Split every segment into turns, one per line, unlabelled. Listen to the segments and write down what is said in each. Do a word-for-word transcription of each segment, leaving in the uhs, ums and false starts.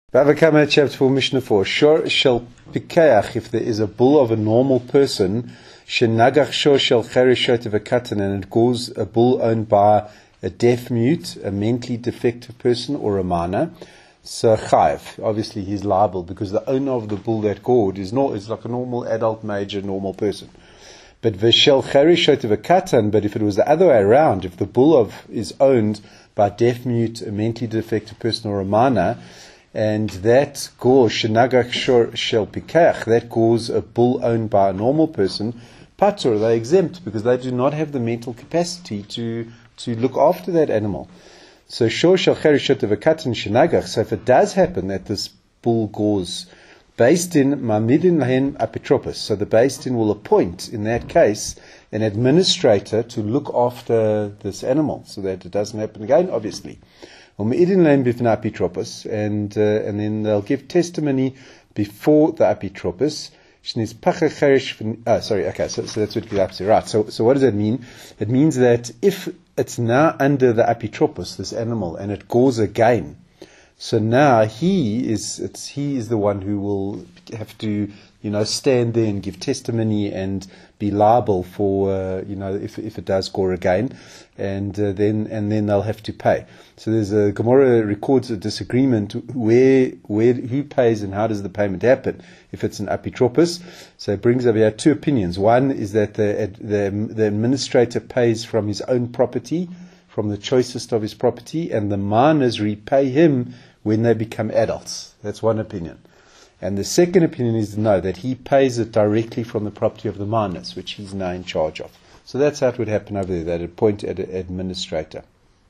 Bava Kama, chapter four, Mishnah four. Shor shel pikeach, if there is a bull of a normal person, shenagach shor shel cherishot of a katan, and it goes a bull owned by a deaf mute, a mentally defective person, or a minor, so chayiv. Obviously, he's liable because the owner of the bull that gored is not is like a normal adult, major, normal person. But v'shel cherishot of a katan. But if it was the other way around, if the bull of is owned by a deaf mute, a mentally defective person, or a minor, and that goes shenagach shor shel pikach, that goes a bull owned by a normal person, patur, they're exempt because they do not have the mental capacity to to look after that animal. So shor shel cherishot of a katan shenagach. So if it does happen that this bull goes, based in mamidin lahen apitropos, so the based in will appoint in that case an administrator to look after this animal so that it doesn't happen again, obviously. And uh, and then they'll give testimony before the apitropos. Oh, sorry, okay, so, so that's what you have to right. So, so what does that mean? It means that if it's now under the apitropos, this animal, and it goes again, so now he is it's he is the one who will have to, you know, stand there and give testimony and be liable for, uh, you know, if if it does go again, and uh, then and then they'll have to pay. So there's a Gemara records a disagreement where where who pays and how does the payment happen if it's an apitropos. So it brings up here two opinions. One is that the the, the administrator pays from his own property, from the choicest of his property, and the minors repay him when they become adults. That's one opinion. And the second opinion is no, that he pays it directly from the property of the minors, which he's now in charge of. So that's how it would happen over there. They'd appoint an administrator.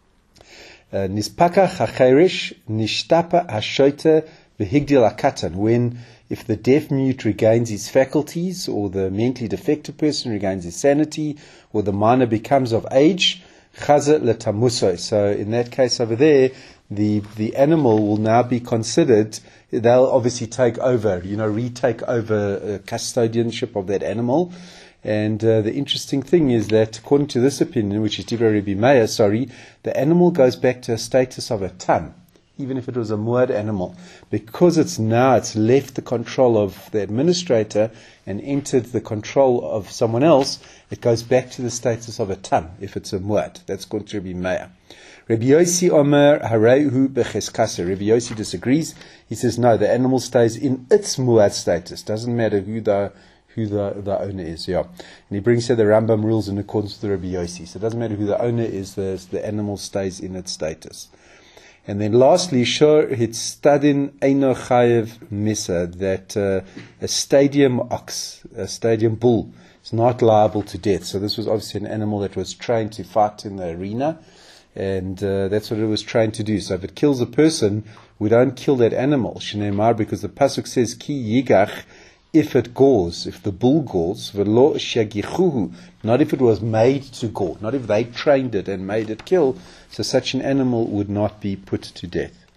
Nispaka chacherish nishtapa hashoita v'higdil akatan. When, if the deaf mute regains his faculties, or the mentally defective person regains his sanity, or the minor becomes of age, chaza letamuso. So in that case over there, the the animal will now be considered. They'll obviously take over, you know, retake over uh, custodianship of that animal. And uh, the interesting thing is that, according to this opinion, which is Divrei Rabbi Meir, sorry, the animal goes back to a status of a tam, even if it was a muad animal, because it's now it's left the control of the administrator and entered the control of someone else. It goes back to the status of a tam if it's a muad. That's according to Rabbi Meir. Rabbi Yossi Omer Hareihu Becheskase. Rabbi Yossi disagrees. He says no, the animal stays in its muad status. Doesn't matter who the who the, the owner is. Yeah, and he brings here the Rambam rules in accordance with the Rabbi Yossi. So it doesn't matter who the owner is. The the animal stays in its status. And then lastly, Shor Hitstadin Eino Chayev Misa, that uh, a stadium ox, a stadium bull, is not liable to death. So this was obviously an animal that was trained to fight in the arena. And uh, that's what it was trained to do. So if it kills a person, we don't kill that animal. Shneimar, because the pasuk says ki yigach, if it gores, if the bull gores, v'lo shagichuhu, not if it was made to gore, not if they trained it and made it kill. So such an animal would not be put to death.